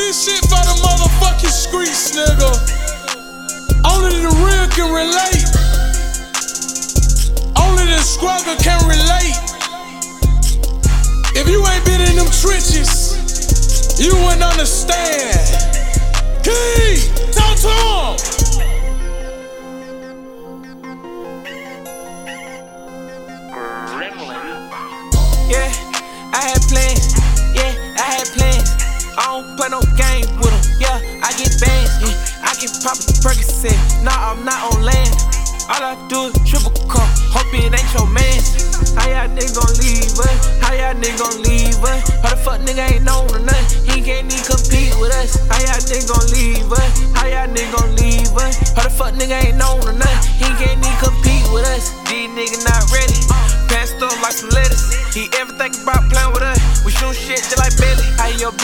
this shit for the motherfucking streets, nigga. Only the real can relate. Only the struggle can relate. If you ain't been in them trenches, you wouldn't understand. Key, talk to him. Yeah, I had plans. Yeah, I had plans. I don't play no games with them. Yeah, I get bands. Yeah, I can pop a Percocet. Nah, I'm not on land. All I do is triple cup. Hope it ain't your man. How y'all niggas gon' leave us? How y'all niggas gon' leave us? How the fuck nigga ain't known or nothing? He can't even compete with us. How y'all niggas gon' leave us? How y'all niggas gon' leave us? How the fuck nigga ain't known or nothing? He can't even compete with us. These niggas not ready. Pants up like some lettuce. He ever think about playing with us? We shoot shit just like Billy. How your